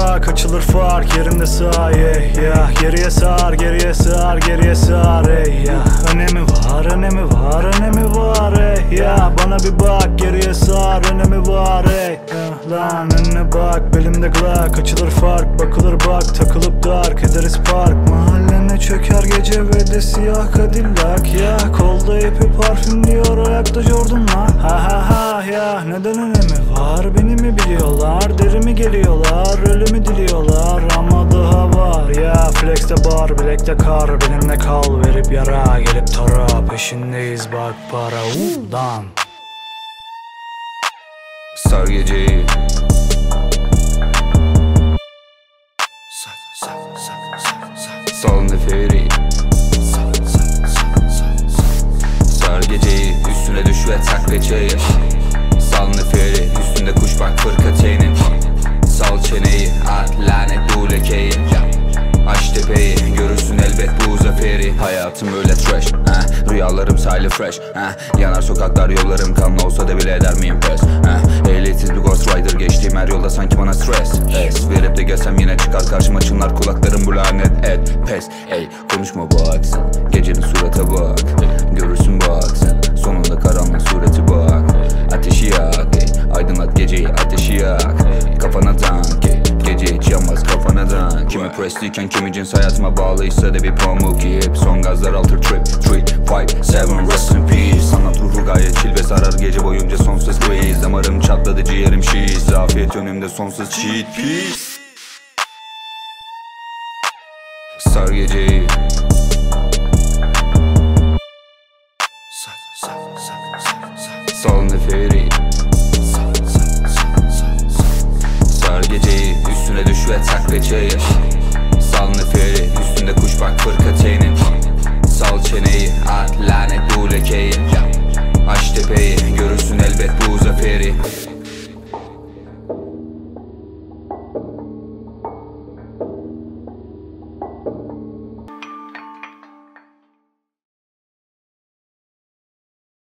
bak açılır fark, yerinde sağ yeah. Geriye sar, geriye sar, geriye sar yeah. Önemi var, önemi var, önemi var yeah. Bana bir bak, geriye sar, önemi var Lan önüne bak, belimde Glock, açılır fark, bakılır bak, takılıp dark ederiz park. Mahallene çöker gece ve de siyah Cadillac ya. Kolda ipi parfüm diyor, ayakta Jordan'lar. Ha ya, neden önemi var, beni mi biliyorlar, derimi geliyorlar, ölümü diliyorlar. Ama daha var ya, flex'te bar, bilekte kar, benimle kal, verip yara, gelip tara, peşindeyiz bak para lan. Sar geceyi, sal neferi, sar geceyi, üstüne düş ve tak peçeyi. Sal neferi, üstünde kuş bak fırkateyn'in. Sal çeneyi, at lanet bu lekeyi. Aç tepeyi, görürsün elbet bu zaferi. Hayatım öyle trash, rüyalarım sahili fresh, yanar sokaklar yollarım, kanlı olsa da bile eder miyim pes? Ehliyetsiz bir ghost rider, geçtiğim her yolda sanki bana stres. Verip de gelsem yine çıkar karşıma, çınlar kulaklarım bu lanet et. Pes, konuşma bak sen, gecenin surata bak, görürsün bak sen, sonunda karanlık sureti bak. Ateşi yak, aydınlat geceyi, ateşi yak. Kafana tank, gece hiç yanmaz kafana dank. Kimi presliyken kimi cins hayatıma bağlıysa da bir pamuk ip. Son gazlar alter trip, 3, 5, 7 rest in peace. Sanat ruhu gayet chill ve sarar gece boyunca sonsuz squeeze. Damarım çatladı ciğerim şiş, afiyet önümde sonsuz cheat peace. Sar geceyi, sal neferi, sar geceyi, üstüne düş ve tak peçeyi. Sal neferi, üstünde kuş bak fırkateyn'in. Sal çeneyi, at lanet bu lekeyi. Aç tepeyi, görürsün elbet bu zaferi.